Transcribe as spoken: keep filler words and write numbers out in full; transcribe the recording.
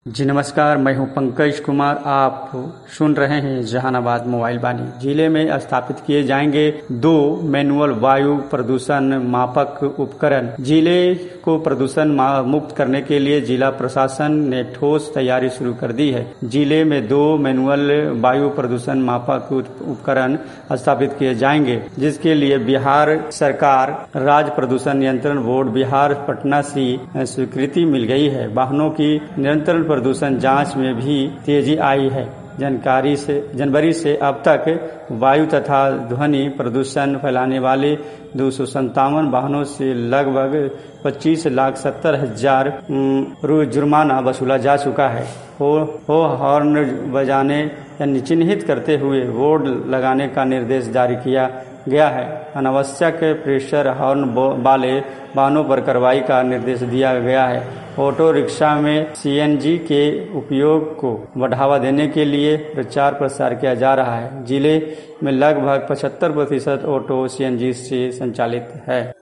जी नमस्कार, मैं हूं पंकज कुमार। आप सुन रहे हैं जहानाबाद मोबाइल वाणी। जिले में स्थापित किए जाएंगे दो मैनुअल वायु प्रदूषण मापक उपकरण। जिले को प्रदूषण मुक्त करने के लिए जिला प्रशासन ने ठोस तैयारी शुरू कर दी है। जिले में दो मैनुअल वायु प्रदूषण मापक उपकरण स्थापित किए जाएंगे, जिसके लिए बिहार सरकार राज्य प्रदूषण नियंत्रण बोर्ड बिहार पटना से स्वीकृति मिल गई है। वाहनों की निरंतर प्रदूषण जांच में भी तेजी आई है। जानकारी से जनवरी से अब तक वायु तथा ध्वनि प्रदूषण फैलाने वाले दो सौ संतावन वाहनों से लगभग पच्चीस लाख सत्तर हजार रु जुर्माना वसूला जा चुका है। हो, हो हॉर्न बजाने या चिन्हित करते हुए बोर्ड लगाने का निर्देश जारी किया गया है। अनावश्यक प्रेशर हॉर्न वाले वाहनों पर कार्रवाई का निर्देश दिया गया है। ऑटो रिक्शा में सीएनजी के उपयोग को बढ़ावा देने के लिए प्रचार प्रसार किया जा रहा है। जिले में लगभग पचहत्तर प्रतिशत ऑटो सीएनजी से संचालित है।